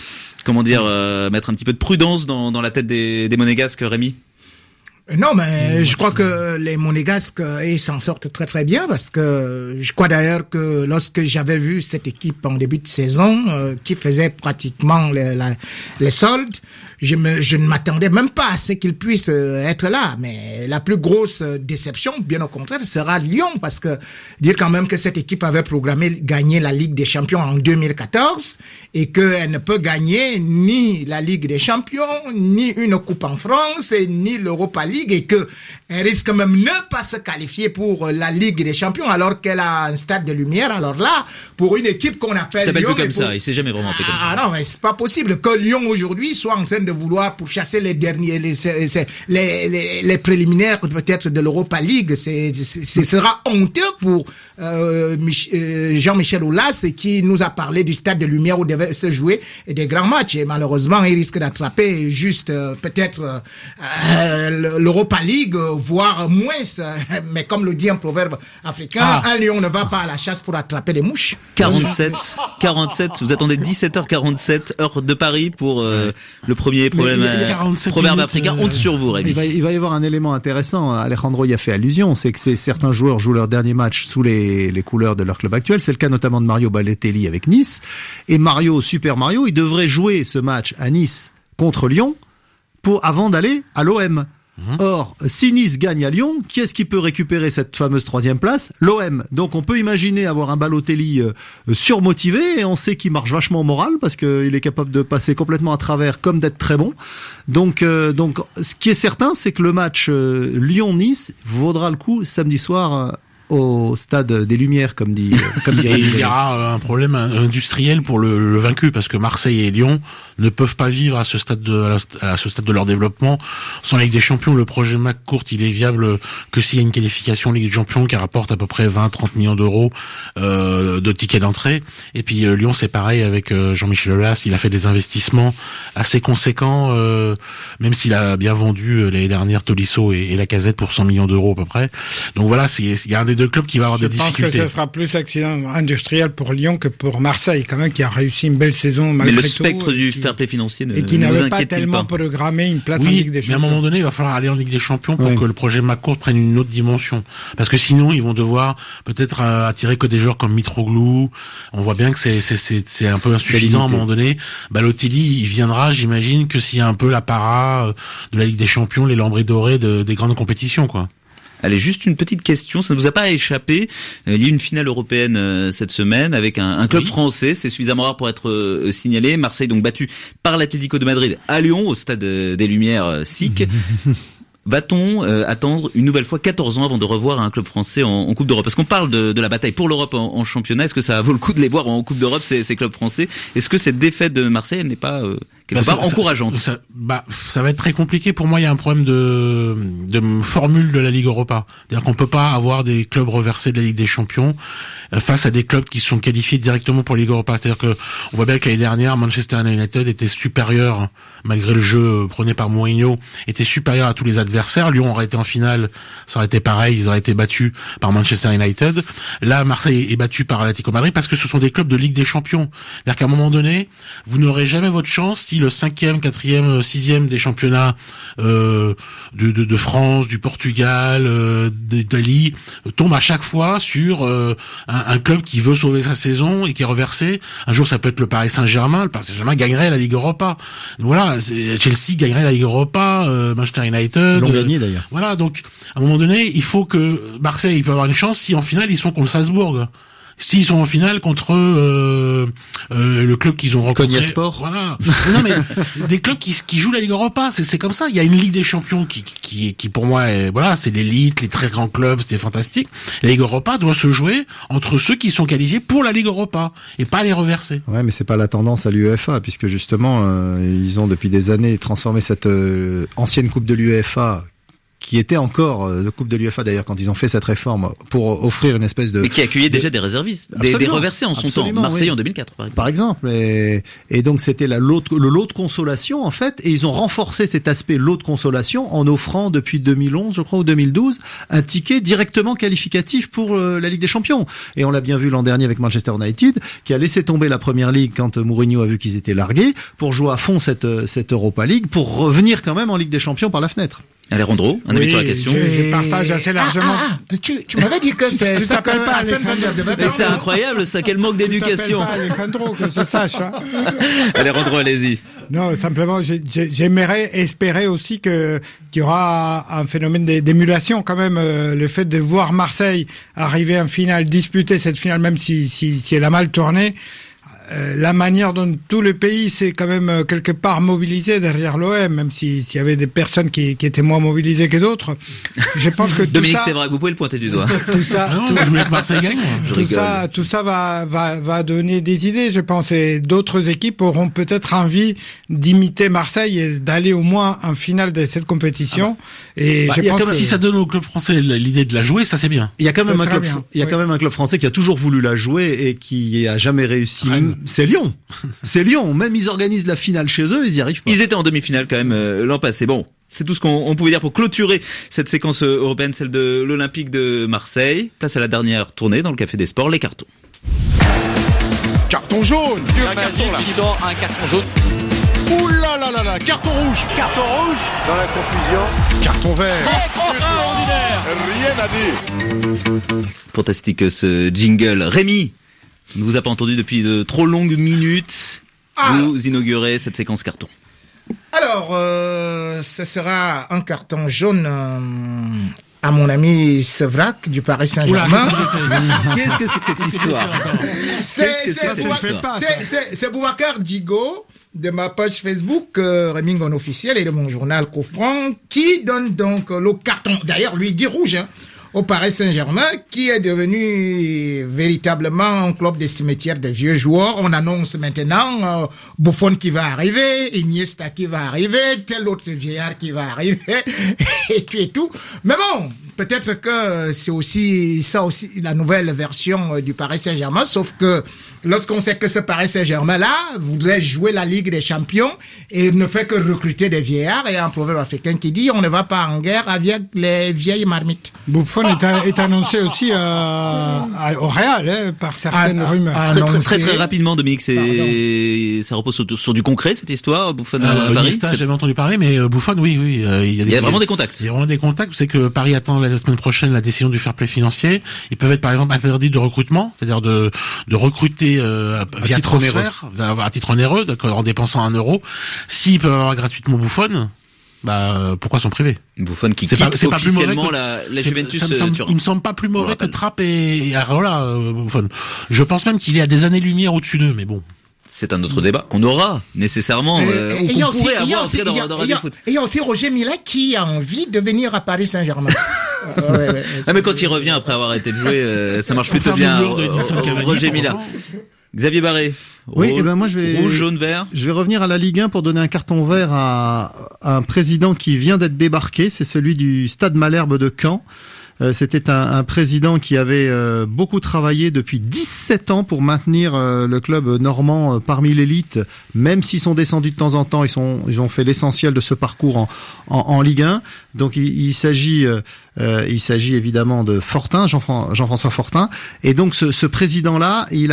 mettre un petit peu de prudence dans la tête des Monégasques, Rémi? Non, mais je crois que les Monégasques, ils s'en sortent très très bien, parce que je crois d'ailleurs que lorsque j'avais vu cette équipe en début de saison, qui faisait pratiquement les soldes, je ne m'attendais même pas à ce qu'ils puissent être là. Mais la plus grosse déception, bien au contraire, sera Lyon, parce que dire quand même que cette équipe avait programmé gagner la Ligue des Champions en 2014 et qu'elle ne peut gagner ni la Ligue des Champions, ni une coupe en France, et ni l'Europa League, et que elle risque même ne pas se qualifier pour la Ligue des Champions alors qu'elle a un stade de lumière. Alors là, pour une équipe qu'on appelle Lyon... Ça s'appelle plus comme ça, il s'est jamais vraiment appelé comme ça. Ah non, mais c'est pas possible que Lyon aujourd'hui soit en train de vouloir pourchasser les derniers, les préliminaires peut-être de l'Europa League. Ce sera honteux pour Jean-Michel Aulas, qui nous a parlé du stade de lumière où devaient se jouer des grands matchs. Et malheureusement, il risque d'attraper juste peut-être l'Europa League, voire moins. Mais comme le dit un proverbe africain, un lion ne va pas à la chasse pour attraper des mouches. 47, vous attendez 17h47, heure de Paris pour le premier proverbe africain. Honte sur vous, Rémi. Il va y avoir un élément intéressant. Alejandro y a fait allusion, c'est que certains joueurs jouent leur dernier match sous les couleurs de leur club actuel. C'est le cas notamment de Mario Balotelli avec Nice. Et Super Mario, il devrait jouer ce match à Nice contre Lyon avant d'aller à l'OM. Or, si Nice gagne à Lyon, qui est-ce qui peut récupérer cette fameuse 3e place? L'OM. Donc on peut imaginer avoir un Balotelli surmotivé, et on sait qu'il marche vachement au moral, parce qu'il est capable de passer complètement à travers comme d'être très bon. Donc ce qui est certain, c'est que le match Lyon-Nice vaudra le coup samedi soir au stade des Lumières, comme dit Et il y aura un problème industriel pour le vaincu, parce que Marseille et Lyon ne peuvent pas vivre à ce stade de leur développement sans Ligue des Champions. Le projet McCourt, il est viable que s'il y a une qualification Ligue des Champions qui rapporte à peu près 20-30 millions d'euros de tickets d'entrée. Et puis Lyon, c'est pareil avec Jean-Michel Aulas. Il a fait des investissements assez conséquents, même s'il a bien vendu l'année dernière Tolisso et Lacazette pour 100 millions d'euros à peu près. Donc voilà, il y a un des deux clubs qui va avoir des difficultés. Je pense que ce sera plus accident industriel pour Lyon que pour Marseille, quand même, qui a réussi une belle saison malgré tout. Mais le spectre du fair play financier et qui n'avait pas tellement programmé une place en Ligue des Champions. Mais à un moment donné, il va falloir aller en Ligue des Champions pour que le projet McCourt prenne une autre dimension. Parce que sinon, ils vont devoir peut-être attirer que des joueurs comme Mitroglou. On voit bien que c'est un peu insuffisant à un moment donné. Balotelli, il viendra, j'imagine, que s'il y a un peu l'apparat de la Ligue des Champions, les lambris dorés des grandes compétitions, quoi. Allez, juste une petite question, ça ne vous a pas échappé. Il y a eu une finale européenne cette semaine avec un club français, c'est suffisamment rare pour être signalé. Marseille donc battu par l'Atlético de Madrid à Lyon, au stade des Lumières SIC. Va-t-on attendre une nouvelle fois 14 ans avant de revoir un club français en Coupe d'Europe? Parce qu'on parle de la bataille pour l'Europe en championnat. Est-ce que ça vaut le coup de les voir en Coupe d'Europe, ces clubs français? Est-ce que cette défaite de Marseille, elle n'est pas quelque part encourageante? Ça va être très compliqué. Pour moi, il y a un problème de formule de la Ligue Europa. C'est-à-dire qu'on peut pas avoir des clubs reversés de la Ligue des Champions face à des clubs qui sont qualifiés directement pour la Ligue Europa. C'est-à-dire que on voit bien que l'année dernière, Manchester United était supérieur, malgré le jeu prôné par Mourinho, était supérieur à tous les adversaires. Lyon aurait été en finale, ça aurait été pareil, ils auraient été battus par Manchester United. Là, Marseille est battu par l'Atlético Madrid parce que ce sont des clubs de Ligue des Champions. C'est-à-dire qu'à un moment donné, vous n'aurez jamais votre chance si le 5e, 4e, 6e des championnats de France, du Portugal, d'Italie tombe à chaque fois sur un club qui veut sauver sa saison et qui est reversé. Un jour, ça peut être le Paris Saint-Germain. Le Paris Saint-Germain gagnerait la Ligue Europa. Voilà, Chelsea gagnerait la Ligue Europa, Manchester United. L'ont gagné d'ailleurs. Voilà, donc à un moment donné, il faut que Marseille peut avoir une chance si en finale ils sont contre Salzbourg. S'ils sont en finale contre le club qu'ils ont rencontré, Konyaspor. Voilà. Non mais des clubs qui jouent la Ligue Europa, c'est comme ça. Il y a une Ligue des Champions qui pour moi est, voilà, c'est l'élite, les très grands clubs, c'est fantastique. La Ligue Europa doit se jouer entre ceux qui sont qualifiés pour la Ligue Europa et pas les reverser. Ouais, mais c'est pas la tendance à l'UEFA puisque justement ils ont depuis des années transformé cette ancienne coupe de l'UEFA qui était encore de Coupe de l'UEFA d'ailleurs quand ils ont fait cette réforme pour offrir une espèce de... Mais qui accueillait déjà des réservistes, des reversés en son temps. Marseille en 2004 par exemple. Et donc c'était le lot de consolation en fait, et ils ont renforcé cet aspect lot de consolation en offrant depuis 2011 je crois ou 2012 un ticket directement qualificatif pour la Ligue des Champions. Et on l'a bien vu l'an dernier avec Manchester United qui a laissé tomber la Première Ligue quand Mourinho a vu qu'ils étaient largués pour jouer à fond cette Europa League pour revenir quand même en Ligue des Champions par la fenêtre. Alejandro, un avis sur la question? Je partage assez largement. Tu m'avais dit que c'est ça que c'est incroyable ça, quel manque d'éducation. Tu t'appelles pas Alejandro, que je sache. Hein. Alejandro, allez-y. Non, simplement, j'aimerais espérer aussi qu'il y aura un phénomène d'émulation quand même. Le fait de voir Marseille arriver en finale, disputer cette finale, même si elle a mal tourné. La manière dont tout le pays s'est quand même quelque part mobilisé derrière l'OM, même s'il y avait des personnes qui étaient moins mobilisées que d'autres. Je pense que Dominique Sévrac, vous pouvez le pointer du doigt. Tout ça, je voulais que Marseille gagne. Tout ça va donner des idées, je pense, et d'autres équipes auront peut-être envie d'imiter Marseille et d'aller au moins en finale de cette compétition. Et je pense si ça donne au club français l'idée de la jouer, ça c'est bien. Il y a quand même quand même un club français qui a toujours voulu la jouer et qui a jamais réussi. C'est Lyon. C'est Lyon. Même ils organisent la finale chez eux, ils y arrivent pas. Ils étaient en demi-finale quand même l'an passé. Bon, c'est tout ce qu'on pouvait dire pour clôturer cette séquence européenne, celle de l'Olympique de Marseille. Place à la dernière tournée dans le Café des Sports, les cartons. Carton jaune. Un carton là. Qui sort un carton jaune. Ouh là là là là, carton rouge. Carton rouge. Dans la confusion. Carton vert. Extraordinaire. Rien à dire. Fantastique ce jingle. Rémi, on ne vous a pas entendu depuis de trop longues minutes. Vous inaugurez cette séquence carton. Alors, ce sera un carton jaune à mon ami Sévrac du Paris Saint-Germain. Qu'est-ce que c'est que cette histoire? C'est Boubacar Digo de ma page Facebook Remington officiel et de mon journal Cofran qui donne donc le carton. D'ailleurs, lui dit rouge, hein, au Paris Saint-Germain, qui est devenu véritablement un club des cimetières de vieux joueurs. On annonce maintenant Buffon qui va arriver, Iniesta qui va arriver, tel autre vieillard qui va arriver, et tout. Mais bon, peut-être que c'est aussi ça aussi la nouvelle version du Paris Saint-Germain, sauf que lorsqu'on sait que ce Paris Saint-Germain-là voudrait jouer la Ligue des Champions et ne fait que recruter des vieillards, et un proverbe africain qui dit on ne va pas en guerre avec les vieilles marmites. Buffon est annoncé aussi au Real par certaines rumeurs. Très rapidement, Dominique, ça repose sur du concret cette histoire. Buffon à Paris. J'ai jamais entendu parler, mais Buffon, oui, il y a vraiment des contacts. Il y a vraiment des contacts. C'est que Paris attend la semaine prochaine la décision du fair play financier. Ils peuvent être par exemple interdits de recrutement, c'est-à-dire de recruter via transfert, à titre onéreux, en dépensant 1 euro. S'ils peuvent avoir gratuitement Buffon, pourquoi s'en priver? Buffon qui quitte officiellement la Juventus Turin. Il me semble pas plus mauvais que Trapp et Areola, Buffon. Je pense même qu'il est à des années-lumière au-dessus d'eux, mais bon. C'est un autre débat qu'on aura nécessairement, qu'on pourrait avoir dans Radio Foot. Et il y a aussi Roger Millet qui a envie de venir à Paris Saint-Germain. Mais quand il revient après avoir arrêté de jouer, ça marche plutôt bien. Roger Millet. Xavier Barré. Oui, moi rouge, jaune, vert. Je vais revenir à la Ligue 1 pour donner un carton vert à un président qui vient d'être débarqué. C'est celui du Stade Malherbe de Caen. C'était un président qui avait beaucoup travaillé depuis 17 ans pour maintenir le club normand parmi l'élite, même s'ils sont descendus de temps en temps, ils ont fait l'essentiel de ce parcours en Ligue 1. Donc il s'agit évidemment de Fortin, Jean-François Fortin. Et donc ce président-là, il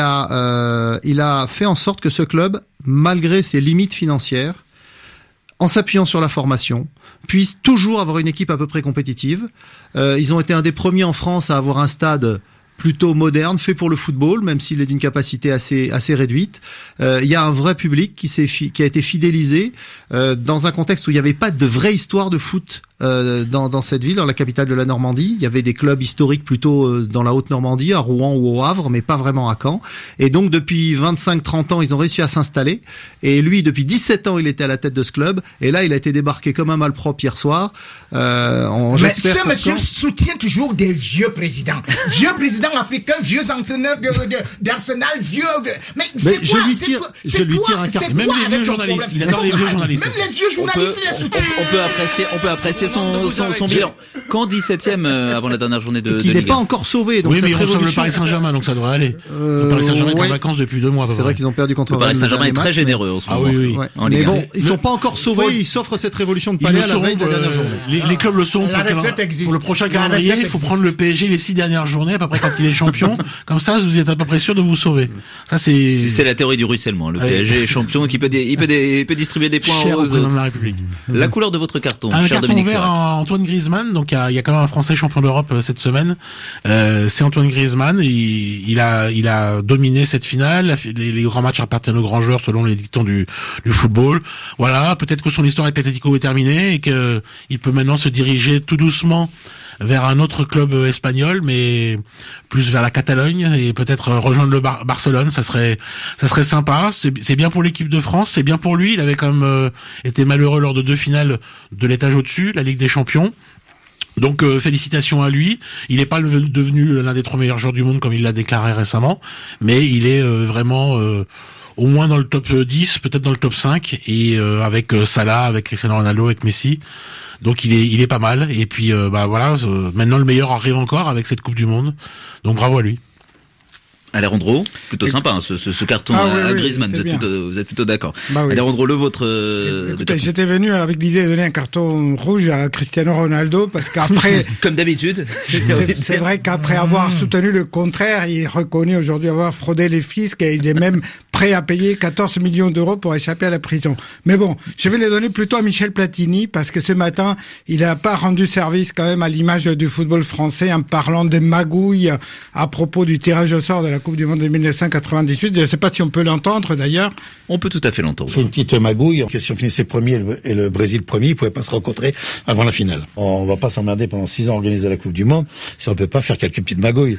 a fait en sorte que ce club, malgré ses limites financières, en s'appuyant sur la formation, puisse toujours avoir une équipe à peu près compétitive. Ils ont été un des premiers en France à avoir un stade plutôt moderne, fait pour le football, même s'il est d'une capacité assez réduite. Il y a un vrai public qui a été fidélisé dans un contexte où il n'y avait pas de vraie histoire de foot dans cette ville, dans la capitale de la Normandie. Il y avait des clubs historiques plutôt dans la Haute-Normandie, à Rouen ou au Havre, mais pas vraiment à Caen. Et donc depuis 25-30 ans, ils ont réussi à s'installer. Et lui, depuis 17 ans, il était à la tête de ce club. Et là, il a été débarqué comme un malpropre hier soir. Mais ce monsieur soutient toujours des vieux présidents. Vieux présidents africains, vieux entraîneurs d'Arsenal, vieux... Mais je lui tire un carton. Même les vieux journalistes. Il adore les vieux journalistes. Même les vieux journalistes, ils les soutiennent. On peut apprécier son bilan. Quand 17e avant la dernière journée de Ligue 1. Il n'est pas encore sauvé. Donc oui, mais il ressemble le Paris Saint-Germain, donc ça devrait aller. Le Paris Saint-Germain est en vacances depuis 2 mois. C'est vrai qu'ils ont perdu contre le Paris Saint-Germain est très généreux en ce moment. Oui. Mais bon, ils sont pas encore sauvés. Ils s'offrent cette révolution de palais à la veille de la dernière journée. Les clubs le sont pour le prochain calendrier. Il faut prendre le PSG les 6 dernières journées, à peu près quand il est champion. Comme ça, vous êtes à peu près sûr de vous sauver. Ça, c'est la théorie du ruissellement. Le PSG est champion, qui peut distribuer des points aux autres. De la République. La couleur de votre carton, cher Dominique Dominique vert à Antoine Griezmann. Donc il y a quand même un Français champion d'Europe cette semaine. C'est Antoine Griezmann. Il a dominé cette finale. Les grands matchs appartiennent aux grands joueurs selon les dictons du football. Voilà, peut-être que son histoire avec l'Atlético est terminée et que il peut maintenant se diriger tout doucement vers un autre club espagnol, mais plus vers la Catalogne et peut-être rejoindre le Barcelone. Ça serait sympa. C'est bien pour l'équipe de France, c'est bien pour lui. Il avait quand même été malheureux lors de 2 finales de l'étage au-dessus, la Ligue des Champions. Donc félicitations à lui. Il n'est pas devenu l'un des 3 meilleurs joueurs du monde comme il l'a déclaré récemment, mais il est vraiment au moins dans le top 10, peut-être dans le top 5, et avec Salah, avec Cristiano Ronaldo, avec Messi. Donc il est pas mal. Et puis voilà, maintenant le meilleur arrive encore avec cette Coupe du Monde. Donc bravo à lui. Alejandro, plutôt sympa ce carton à Griezmann, vous êtes plutôt d'accord. Alejandro, le vôtre. J'étais venu avec l'idée de donner un carton rouge à Cristiano Ronaldo parce qu'après, comme d'habitude, c'est vrai qu'après avoir soutenu le contraire, il reconnaît aujourd'hui avoir fraudé les fiscs et il est même prêt à payer 14 millions d'euros pour échapper à la prison. Mais bon, je vais les donner plutôt à Michel Platini parce que ce matin, il n'a pas rendu service quand même à l'image du football français en parlant de magouilles à propos du tirage au sort de la Coupe du Monde de 1998. Je ne sais pas si on peut l'entendre d'ailleurs. On peut tout à fait l'entendre. C'est une petite magouille. Si on finissait premier et le Brésil premier, ils ne pouvaient pas se rencontrer avant la finale. On ne va pas s'emmerder pendant 6 ans à organiser la Coupe du Monde si on ne peut pas faire quelques petites magouilles.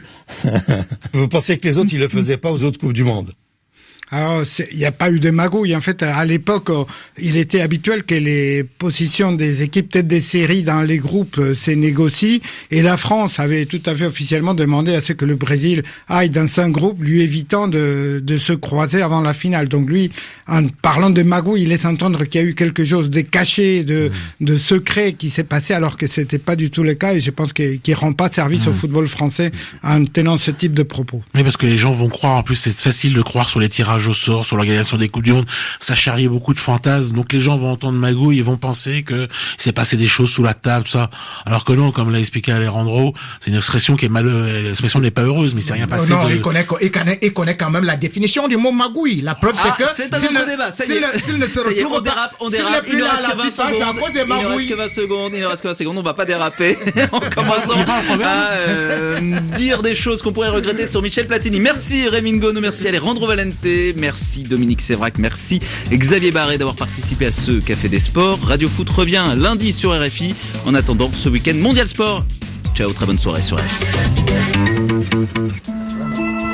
Vous pensez que les autres, ils ne le faisaient pas aux autres Coupes du Monde? Alors, il n'y a pas eu de magouille. En fait, à l'époque, il était habituel que les positions des équipes tête des séries dans les groupes se négocient. Et la France avait tout à fait officiellement demandé à ce que le Brésil aille dans un groupe, lui évitant de se croiser avant la finale. Donc lui, en parlant de magouille, il laisse entendre qu'il y a eu quelque chose de caché, de secret qui s'est passé, alors que c'était pas du tout le cas. Et je pense qu'il rend pas service au football français en tenant ce type de propos. Mais parce que les gens vont croire. En plus, c'est facile de croire sur les tirages au sort, sur l'organisation des Coupes du Monde, ça charrie beaucoup de fantasmes, donc les gens vont entendre magouille et vont penser que il s'est passé des choses sous la table, ça. Alors que non, comme l'a expliqué Alejandro, c'est une expression qui est l'expression n'est pas heureuse, mais c'est rien passé. Non, il connaît quand même la définition du mot magouille. La preuve, c'est que c'est un autre débat. S'il ne se retrouve pas, on dérape, il ne reste que 20 secondes. C'est à cause des magouilles. Il ne reste que 20 secondes, on va pas déraper en commençant à dire des choses qu'on pourrait regretter sur Michel Platini. Merci Rémi Ngono, merci Alejandro Valente. Ruquier, merci Dominique Sévrac, merci Xavier Barré d'avoir participé à ce Café des Sports. Radio Foot revient lundi sur RFI. En attendant ce week-end Mondial Sport. Ciao, très bonne soirée sur RFI.